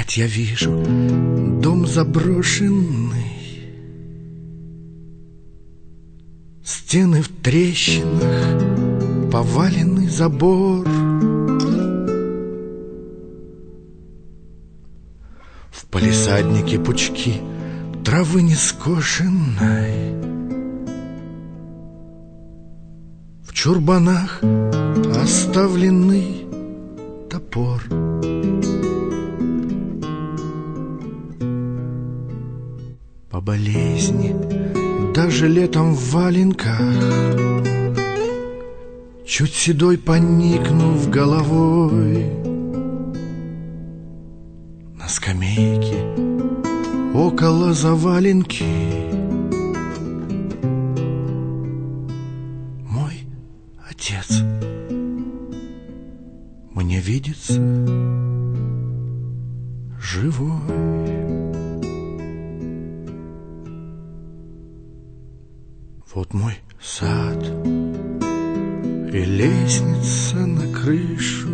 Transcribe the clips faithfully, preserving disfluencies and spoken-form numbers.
Опять я вижу дом заброшенный, стены в трещинах, поваленный забор. В палисаднике пучки травы нескошенной, в чурбанах оставленный топор. По болезни, даже летом в валенках, чуть седой поникнув головой, на скамейке около заваленки мой отец мне видится живой. Вот мой сад и лестница на крышу,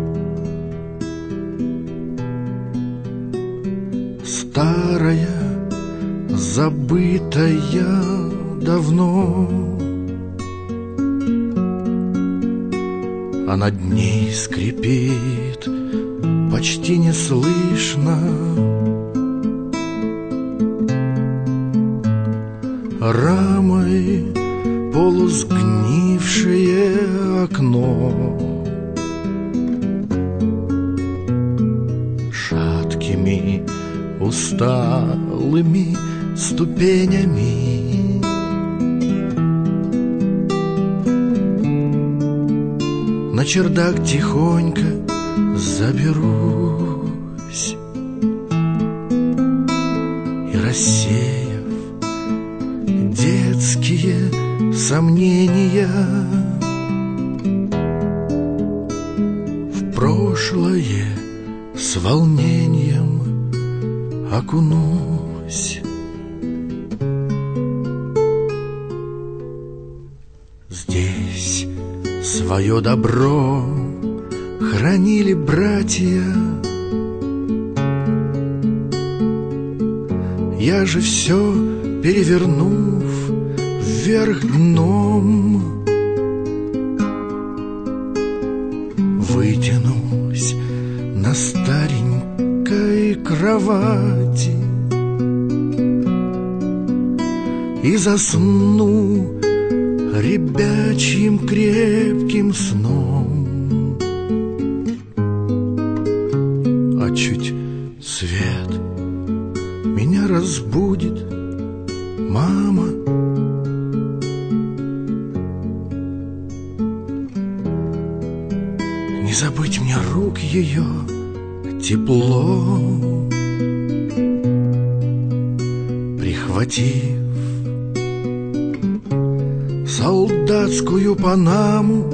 старая, забытая давно, а над ней скрипит почти неслышно рамой полусгнившее окно. Шаткими усталыми ступенями на чердак тихонько заберусь и, рассеяв детские сомнения, в прошлое с волнением окунусь. Здесь свое добро хранили братья, я же все, перевернув вверх дном, вытянусь на старенькой кровати и засну ребячьим крепким сном. А чуть свет меня разбудит мама, не забыть мне рук ее тепло, прихватив солдатскую панаму,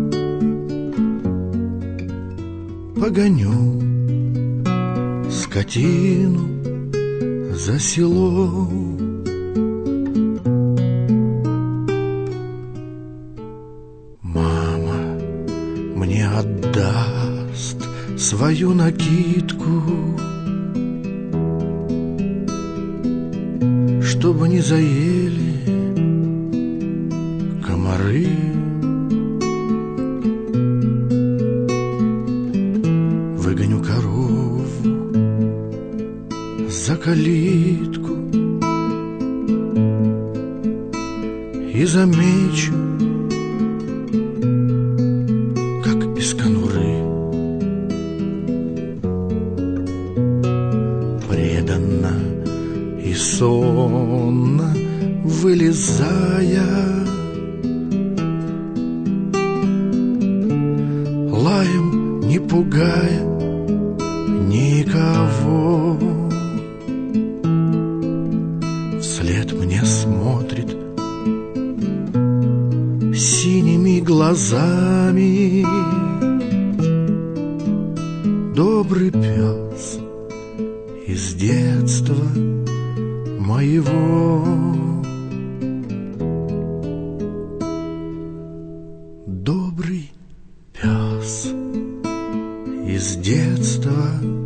погоню скотину за село. Мама мне отдаст свою накидку, чтобы не заели комары. Выгоню корову за калитку и замечу, как из конуры преданно и сонно вылезая, лаем не пугая никого, вслед мне смотрит синими глазами добрый пес из детства моего. Добрый пес из детства